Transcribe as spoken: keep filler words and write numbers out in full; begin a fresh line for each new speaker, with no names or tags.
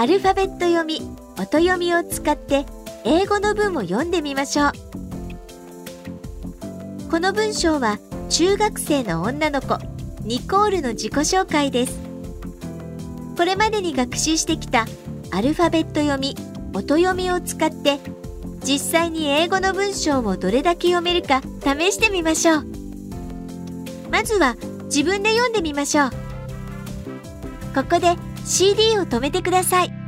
アルファベット読み、音読みを使って英語の文を読んでみましょう。この文章は中学生の女の子ニコールの自己紹介です。これまでに学習してきたアルファベット読み、音読みを使って実際に英語の文章をどれだけ読めるか試してみましょう。まずは自分で読んでみましょう。ここで シーディー を止めてください。